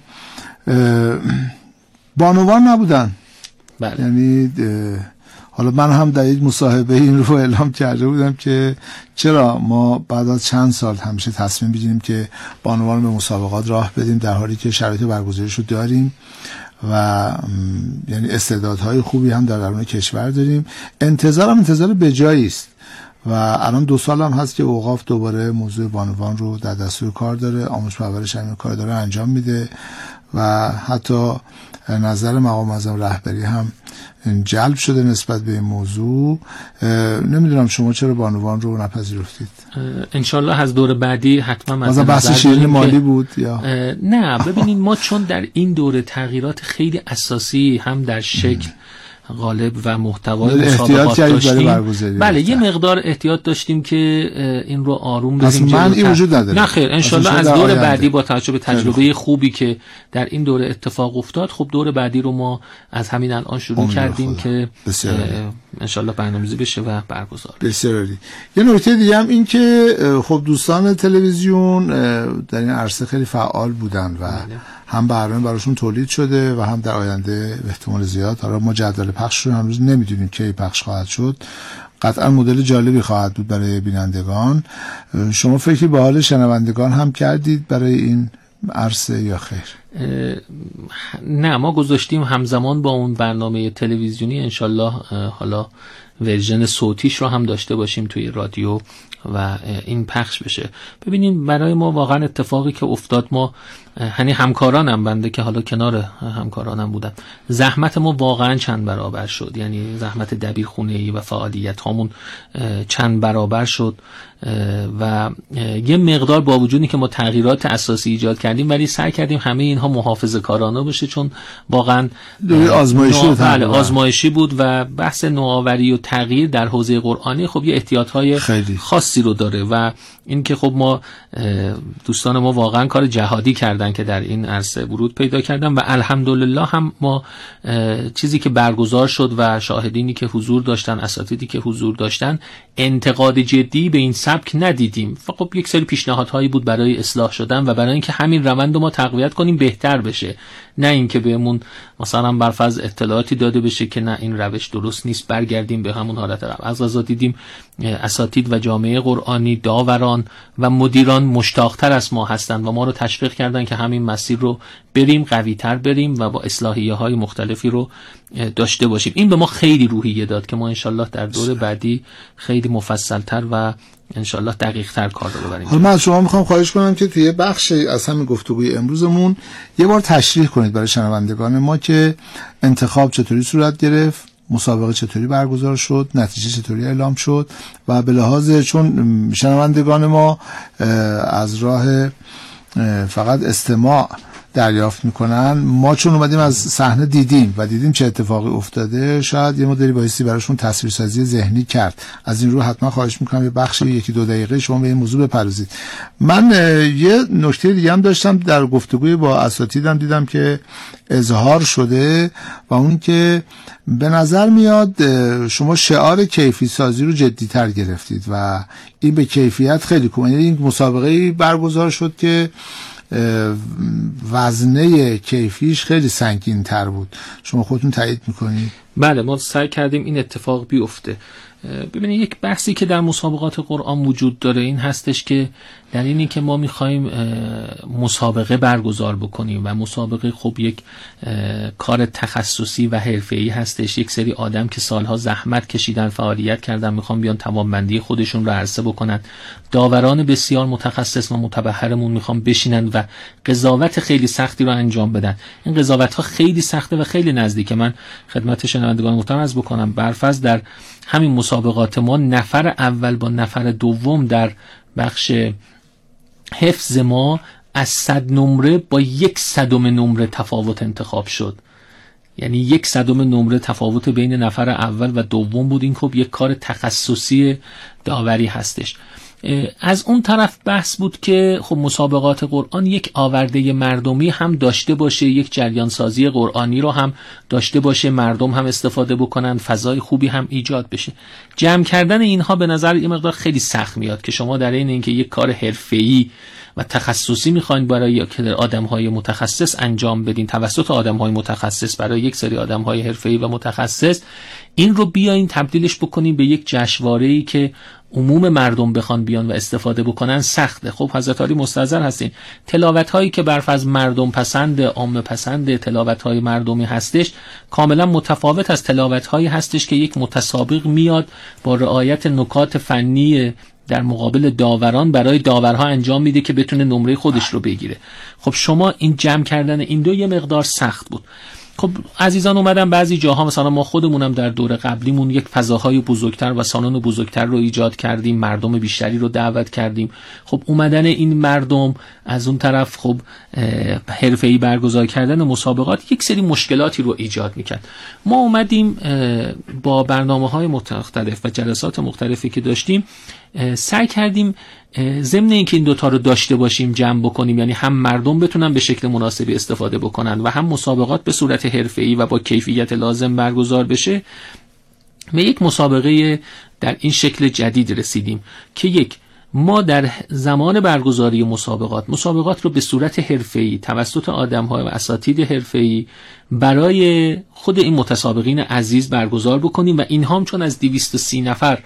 [SPEAKER 1] بانوان نبودن؟
[SPEAKER 3] بله.
[SPEAKER 1] یعنی حالا من هم در یک مصاحبه این رو اعلام کرده بودم که چرا ما بعد از چند سال همیشه تصمیم بگیریم که بانوان به مسابقات راه بدیم در حالی که شرایط برگزاریش رو داریم و یعنی استعدادهای خوبی هم در درون کشور داریم. انتظار هم انتظار بجایی است و الان دو سال هم هست که اوقاف دوباره موضوع بانوان رو در دستور کار داره، آموزش پرورش همین کار داره انجام میده و حتی نظر مقام معظم رهبری هم جلب شده نسبت به این موضوع. نمیدونم شما چرا بانوان رو نپذیرفتید؟
[SPEAKER 3] انشالله از دور بعدی حتما
[SPEAKER 1] مثلا بحث شیرین مالی بود یا
[SPEAKER 3] نه؟ ببینید ما چون در این دوره تغییرات خیلی اساسی هم در شکل غالب و محتوای مسابقات داشتیم، بله یه مقدار احتیاط داشتیم که این رو آروم بریم
[SPEAKER 1] جلو. من این وجود نداره.
[SPEAKER 3] نه خیر، انشالله از دور بعدی با توجه به تجربه خوبی که در این دوره اتفاق افتاد، خب دور بعدی رو ما از همین الان شروع کردیم که انشالله برنامه‌ریزی بشه و برگزار.
[SPEAKER 1] بسیار عالی. یه نکته دیگه هم این که خب دوستان تلویزیون در این عرصه خیلی فعال بودن و هم برنامه براشون تولید شده و هم در آینده به احتمال زیاد، حالا ما جدول پخش رو هنوز نمیدونیم کی پخش خواهد شد، قطعا مدل جالبی خواهد بود برای بینندگان. شما فکری به حال شنوندگان هم کردید برای این عرصه یا خیر؟
[SPEAKER 3] نه، ما گذاشتیم همزمان با اون برنامه تلویزیونی انشالله حالا ورژن صوتیش رو هم داشته باشیم توی رادیو و این پخش بشه. ببینین برای ما واقعا اتفاقی که افتاد، ما هنی همکارانم بنده که حالا کنار همکارانم بودم، زحمت ما واقعا چند برابر شد، یعنی زحمت دبیرخونه‌ای و فعالیت هامون چند برابر شد و یه مقدار با وجودی که ما تغییرات اساسی ایجاد کردیم ولی سعی کردیم همه اینها محافظه‌کارانه باشه، چون واقعا
[SPEAKER 1] آزمایشی بود.
[SPEAKER 3] بله آزمایشی بود و بحث نوآوری و تغییر در حوزه قرآنی خب یه احتیاط‌های خاصی رو داره و این که خب ما دوستان ما واقعا کار جهادی کردن که در این عرصه ورود پیدا کردن و الحمدلله هم ما چیزی که برگزار شد و شاهدینی که حضور داشتن، اساتیدی که حضور داشتن، انتقاد جدی به این سبک ندیدیم. خب یک سری پیشنهادهایی بود برای اصلاح شدن و برای اینکه همین روند رو ما تقویت کنیم بهتر بشه، نه اینکه بهمون مثلا برفرض اطلاعاتی داده بشه که نه این روش درست نیست برگردیم به همون حالت قبل. از قضا دیدیم اساتید و جامعه اکادمی قرآنی، داوران و مدیران مشتاق‌تر از ما هستند و ما رو تشویق کردن که همین مسیر رو بریم، قوی‌تر بریم و با اصلاحیه‌های مختلفی رو داشته باشیم. این به ما خیلی روحیه داد که ما انشالله در دور بعدی خیلی مفصل‌تر و انشالله دقیق‌تر کار رو ببریم.
[SPEAKER 1] حالا من از شما میخوام خواهش کنم که توی بخش از همین گفتگوی امروزمون یه بار تشریح کنید برای شنوندگان ما که انتخاب چطوری صورت گرفت، مسابقه چطوری برگزار شد، نتیجه چطوری اعلام شد و به لحاظ چون شنوندگان ما از راه فقط استماع دریافت میکنن، ما چون اومدیم از صحنه دیدیم و دیدیم چه اتفاقی افتاده، شاید یه مدلی بایستی براشون تصویرسازی ذهنی کرد. از این رو حتما خواهش میکنم یه بخش یکی دو دقیقه شما به این موضوع بپردازید. من یه نکته دیگه هم داشتم در گفتگوی با اساتیدم دیدم که اظهار شده و اون که به نظر میاد شما شعار کیفی سازی رو جدی تر گرفتید و این به کیفیت خیلی کمک. یعنی این مسابقه برگزار شد که وزنه کیفیش خیلی سنگین تر بود. شما خودتون تایید میکنید؟
[SPEAKER 3] بله، ما سعی کردیم این اتفاق بیفته. ببینید یک بحثی که در مسابقات قرآن وجود داره این هستش که در اینی که ما میخوایم مسابقه برگزار بکنیم و مسابقه خب یک کار تخصصی و حرفه‌ای هستش. یک سری آدم که سالها زحمت کشیدن، فعالیت کردن، میخوان بیان توانمندی خودشون رو عرضه بکنن. داوران بسیار متخصص و متبحرمون میخوان بشینن و قضاوت خیلی سختی رو انجام بدن. این قضاوت ها خیلی سخته و خیلی نزدیکه. من خدمت شنوندگان محترم عرض بکنم برفرض در همین مسابقات ما نفر اول با نفر دوم در بخش حفظ ما از صد نمره با یک صدم نمره تفاوت انتخاب شد. یعنی یک صدم نمره تفاوت بین نفر اول و دوم بود. این خب یک کار تخصصی داوری هستش. از اون طرف بحث بود که خب مسابقات قرآن یک آورده مردمی هم داشته باشه، یک جریان سازی قرآنی رو هم داشته باشه، مردم هم استفاده بکنن، فضای خوبی هم ایجاد بشه. جمع کردن اینها به نظر این مقدار خیلی سخت میاد که شما در این اینکه یک کار حرفه‌ای و تخصصی میخواین برای آدم‌های متخصص انجام بدین، توسط آدم‌های متخصص برای یک سری آدم‌های حرفه‌ای و متخصص، این رو بیاین تبدیلش بکنین به یک جشنواره‌ای که عموم مردم بخوان بیان و استفاده بکنن سخته. خب حضرت علی مستحضر هستین، تلاوت هایی که برفرض مردم پسند، عام پسند تلاوت های مردمی هستش کاملا متفاوت از تلاوت هایی هستش که یک متسابق میاد با رعایت نکات فنی در مقابل داوران برای داورها انجام میده که بتونه نمره خودش رو بگیره. خب شما این جمع کردن این دو یه مقدار سخت بود. خب عزیزان اومدن بعضی جاها، مثلا ما خودمونم در دور قبلیمون یک فضاهای بزرگتر و سالن بزرگتر رو ایجاد کردیم، مردم بیشتری رو دعوت کردیم. خب اومدن این مردم از اون طرف خب حرفه‌ای برگزار کردن مسابقات یک سری مشکلاتی رو ایجاد میکرد. ما اومدیم با برنامه‌های مختلف و جلسات مختلفی که داشتیم سعی کردیم ضمن اینکه این دوتا رو داشته باشیم جمع بکنیم، یعنی هم مردم بتونن به شکل مناسبی استفاده بکنن و هم مسابقات به صورت حرفه‌ای و با کیفیت لازم برگزار بشه، به یک مسابقه در این شکل جدید رسیدیم که یک ما در زمان برگزاری مسابقات مسابقات رو به صورت حرفه‌ای توسط آدم‌ها و اساتید حرفه‌ای برای خود این متسابقین عزیز برگزار بکنیم و اینها هم چون از دویست و سی نفر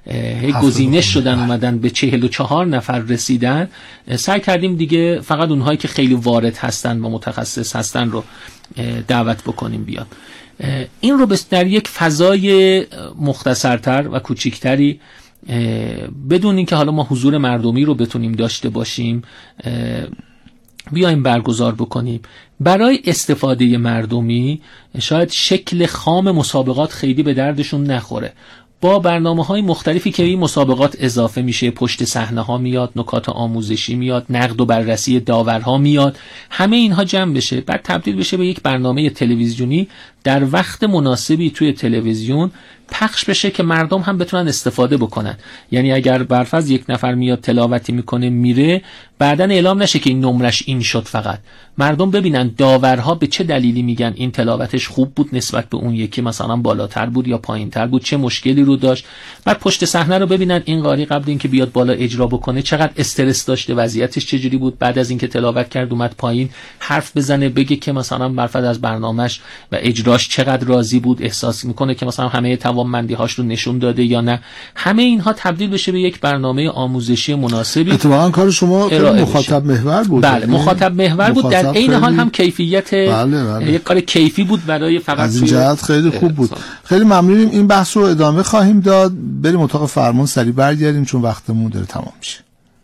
[SPEAKER 3] گزینش شدن اومدن به چهل و چهار نفر رسیدن، سعی کردیم دیگه فقط اونهایی که خیلی وارد هستن و متخصص هستن رو دعوت بکنیم بیان. این رو در یک فضای مختصرتر و کوچیکتری بدون اینکه حالا ما حضور مردمی رو بتونیم داشته باشیم بیایم برگزار بکنیم. برای استفاده مردمی شاید شکل خام مسابقات خیلی به دردشون نخوره. با برنامه‌های مختلفی که این مسابقات اضافه میشه، پشت صحنه ها میاد، نکات آموزشی میاد، نقد و بررسی داورها میاد، همه اینها جمع بشه، بعد تبدیل بشه به یک برنامه تلویزیونی در وقت مناسبی توی تلویزیون پخش بشه که مردم هم بتونن استفاده بکنن. یعنی اگر برفرض یک نفر میاد تلاوتی میکنه میره، بعدن اعلام نشه که این نمرش این شد، فقط مردم ببینن داورها به چه دلیلی میگن این تلاوتش خوب بود نسبت به اون یکی مثلا بالاتر بود یا پایینتر بود، چه مشکلی رو داشت. بعد پشت صحنه رو ببینن این قاری قبل اینکه بیاد بالا اجرا بکنه چقدر استرس داشته، وضعیتش چجوری بود، بعد از اینکه تلاوت کرد اومد پایین حرف بزنه بگه که مثلا برفض از برنامه‌اش و اجراش چقدر راضی بود، احساس میکنه که مثلا همه توانمندی‌هاش رو نشون داده یا نه. همه اینها تبدیل بشه به یک برنامه آموزشی مناسبی.
[SPEAKER 1] اتفاقا کار شما مخاطب محور بود.
[SPEAKER 3] بله مخاطب محور بود، در عین حال هم کیفیت بله بله. یک کار کیفی بود برای فقط
[SPEAKER 1] از این جهت خیلی خوب بود. خیلی ممنونیم. این بحث رو ادامه خواهیم داد. بریم اتاق فرمان سریع برگردیم چون وقتمون داره تمام میشه.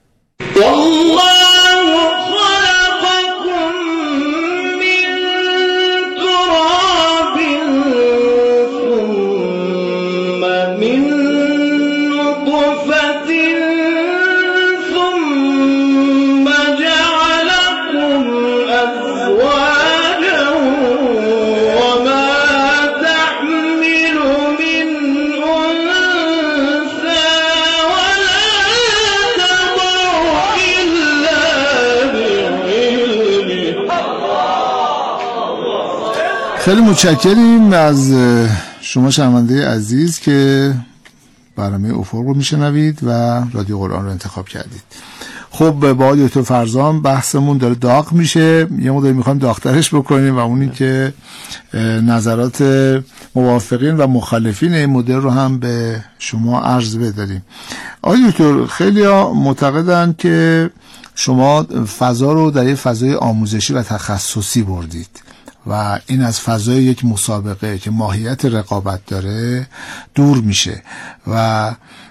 [SPEAKER 1] خیلی متشکریم از شما شنونده عزیز که برنامه افق رو میشنوید و رادیو قرآن رو انتخاب کردید. خب با آقای دکتر فرزان بحثمون داره داغ میشه، یه مقدار میخوایم داغ‌ترش بکنیم و اونی که نظرات موافقین و مخالفین این مدل رو هم به شما عرض بداریم. آقای دکتر خیلی ها معتقدن که شما فضا رو در یه فضای آموزشی و تخصصی بردید و این از فضای یک مسابقه که ماهیت رقابت داره دور میشه و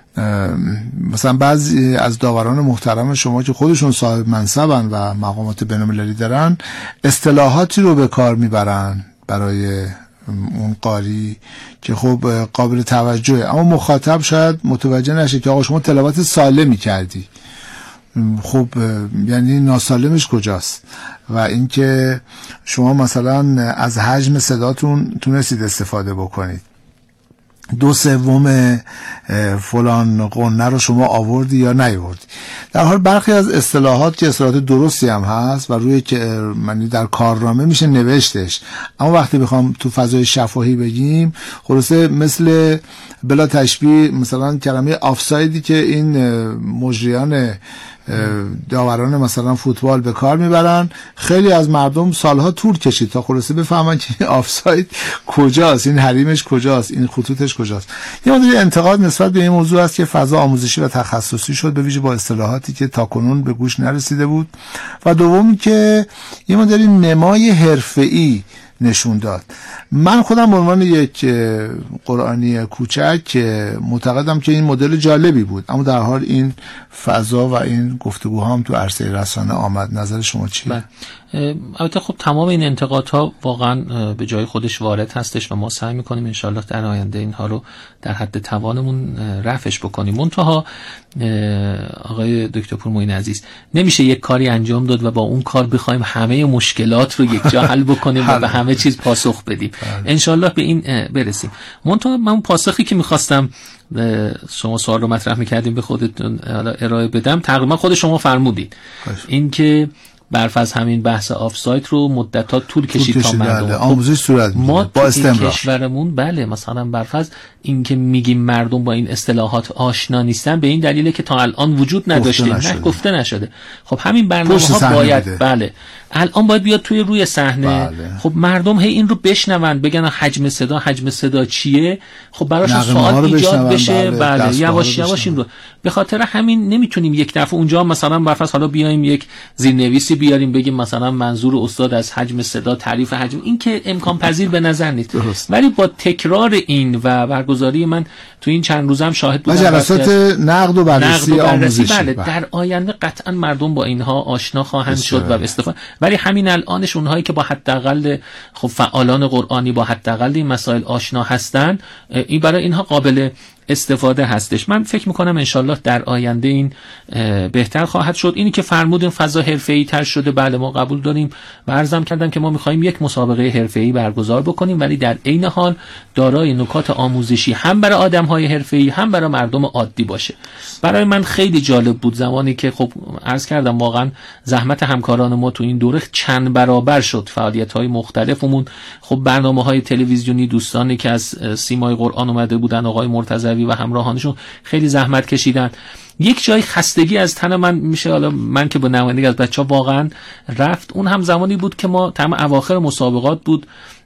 [SPEAKER 1] مثلا بعضی از داوران محترم شما که خودشون صاحب منصبن و مقامات بین‌المللی دارن اصطلاحاتی رو به کار میبرن برای اون قاری که خب قابل توجهه، اما مخاطب شاید متوجه نشه که آقا شما تلاوت سالمی کردی، خب یعنی ناسالمش کجاست؟ و اینکه شما مثلا از حجم صداتون تونستید استفاده بکنید، دو سوم فلان قنه رو شما آوردی یا نیاوردی. در حال برخی از اصطلاحات که اصطلاحات درستی هم هست و روی که معنی در کارنامه میشه نوشتش، اما وقتی بخوام تو فضای شفاهی بگیم خلاصه مثل بلا تشبیه مثلا کلمه آفسایدی که این مجریان داوران مثلا فوتبال به کار میبرن، خیلی از مردم سالها طول کشید تا خلاصه بفهمن که این آفساید کجاست، این حریمش کجاست، این خطوطش کجاست. یه مدلی انتقاد نسبت به این موضوع است که فضا آموزشی و تخصصی شد به ویژه با اصطلاحاتی که تاکنون به گوش نرسیده بود، و دومی که یه مدلی نمای حرفه‌ای نشون داد. من خودم به عنوان یک قرآنی کوچک معتقدم که این مدل جالبی بود، اما در حال این فضا و این گفتگوها هم تو عرصه رسانه آمد. نظر شما چیه؟
[SPEAKER 3] البته خب تمام این انتقادها واقعا به جای خودش وارد هستش و ما سعی میکنیم انشالله در آینده اینها رو در حد توانمون رفعش بکنیم. منتها آقای دکتر پورمعین عزیز نمیشه یک کاری انجام داد و با اون کار بخوایم همه مشکلات رو یک جا حل بکنیم و به همه چیز پاسخ بدیم. انشالله به این برسیم. منتها من پاسخی که میخواستم شما سوال رو مطرح میکردیم به خودتون ارائه بدم تقریبا خود شما فرمودید، این که برفض همین بحث آفساید رو مدت‌ها طول کشید تا مردم
[SPEAKER 1] آموزش صورت
[SPEAKER 3] ما با استمرار کشورمون بله مثلا برفض این که میگیم مردم با این اصطلاحات آشنا نیستن به این دلیله که تا الان وجود نداشته، نه گفته نشده. خب همین برنامه‌ها باید بده. بله الان باید بیاد توی روی صحنه. بله. خب مردم هی این رو بشنون بگن حجم صدا حجم صدا چیه، خب براش سوال ایجاد بشه. بله, بله. یواش یواش این رو به خاطر همین نمیتونیم یک دفعه اونجا مثلا برفض حالا بیایم یک زیرنویسی بیاریم بگیم مثلا منظور استاد از حجم صدا تعریف حجم، این که امکان پذیر به نظر نیست. ولی با تکرار این و برگزاری من تو این چند روزم شاهد بودم
[SPEAKER 1] جلسات نقد و بررسی آموزشی
[SPEAKER 3] بله در آینده قطعا مردم با اینها آشنا خواهند شد و استفاده. ولی همین الانش اونهایی که با حداقل خب فعالان قرآنی با حداقل این مسائل آشنا هستن، این برای اینها قابل استفاده هستش. من فکر میکنم انشالله در آینده این بهتر خواهد شد. اینی که فرمودین فضا حرفه‌ای تر شده، بله ما قبول داریم و عرضم کردم که ما میخوایم یک مسابقه حرفه‌ای برگزار بکنیم، ولی در عین حال دارای نکات آموزشی هم برای آدم‌های حرفه‌ای هم برای مردم عادی باشه. برای من خیلی جالب بود زمانی که خب عرض کردم واقعا زحمت همکاران ما تو این دوره چند برابر شد. فعالیت‌های مختلفمون، خب برنامه‌های تلویزیونی، دوستانی که از سیمای قرآن اومده بودن، آقای مرتضوی و همراهانشون خیلی زحمت کشیدن. یک جای خستگی از تن من میشه، حالا من که با نمایندگی از بچه‌ها واقعا رفت، اون هم زمانی بود که ما تمام اواخر مسابقات بود،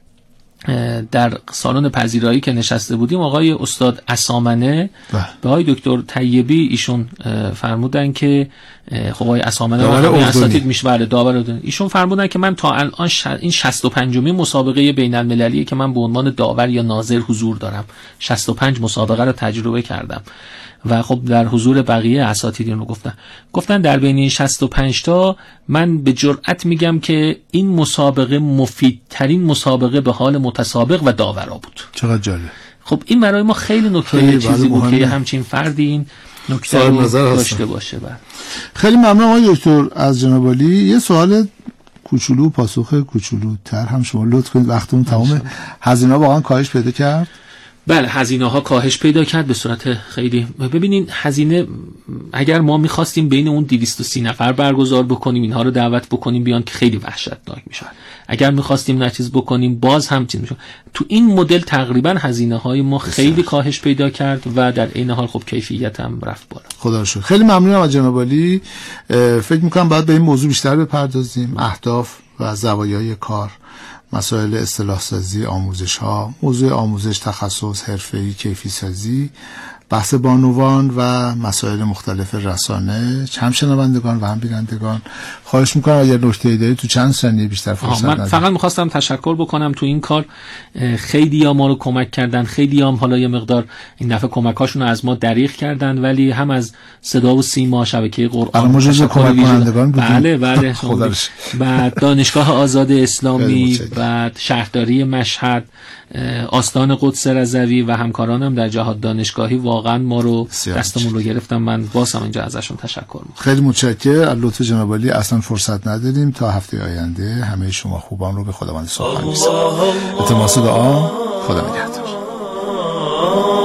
[SPEAKER 3] در سالن پذیرایی که نشسته بودیم آقای استاد عصامنه به آقای دکتر طیبی ایشون فرمودن که خب آقای عصامنه و اساتید میشه داور اردنی، ایشون فرمودن که من تا الان ش... این شصت و پنجمین مسابقه بین المللیه که من به عنوان داور یا ناظر حضور دارم، شصت و پنج مسابقه رو تجربه کردم و خب در حضور بقیه اساتیدین رو گفتن گفتن در بین این شصت و پنج تا من به جرئت میگم که این مسابقه مفیدترین مسابقه به حال متسابق و داورا بود.
[SPEAKER 1] چقدر جالب.
[SPEAKER 3] خب این برای ما خیلی نکته چیزی بود که همچین فردی این نکته رو داشته باشه. بر.
[SPEAKER 1] خیلی ممنون آقای دکتر از جناب عالی. یه سوال کوچولو پاسخ کوچولوتر هم شما لطف کنید، وقتمون تمامه. هزینه واقعا کاهش پیدا کرد؟
[SPEAKER 3] بله هزینه ها کاهش پیدا کرد به صورت خیلی. ببینین هزینه اگر ما میخواستیم بین اون دویست و سی نفر برگزار بکنیم، اینها رو دعوت بکنیم بیان که خیلی وحشتناک میشه. اگر میخواستیم نچیز بکنیم باز هم چیز میشه. تو این مدل تقریبا هزینه های ما خیلی کاهش پیدا کرد و در عین حال خب کیفیت هم رفت بالا.
[SPEAKER 1] خدا رو شکر. خیلی ممنونم از جناب عالی. فکر میکنم باید به این موضوع بیشتر بپردازیم، اهداف و زوایای کار، مسائل اصطلاح سازی، آموزش ها، موضوع آموزش، تخصص، حرفه‌ای، کیفی سازی، بحث بانوان و مسائل مختلف رسانه. هم شنوندگان و هم بینندگان خواهش میکنم اگر نکته‌ای دارید تو چند ثانیه بیشتر فرصت ندید.
[SPEAKER 3] من فقط میخواستم تشکر بکنم تو این کار خیلی ها ما رو کمک کردن، خیلی هم حالا یه مقدار این دفعه کمکاشون رو از ما دریغ کردن، ولی هم از صدا و سیما، شبکه قرآن
[SPEAKER 1] ما جزو کمک کنندگان بودیم.
[SPEAKER 3] بله بله بعد دانشگاه آزاد اسلامی، بعد شهرداری مشهد، آستان قدس رضوی و همکارانم در جهاد دانشگاهی واقعا ما رو دستمون رو گرفتم. من بازم اینجا ازشون تشکر میکنم.
[SPEAKER 1] خیلی متشکرم از لطف جناب عالی. اصلا فرصت نداریم تا هفته آینده همه شما خوبان رو به خداوند سبحانه می‌سپارم. التماس دعا. خدا نگهدار.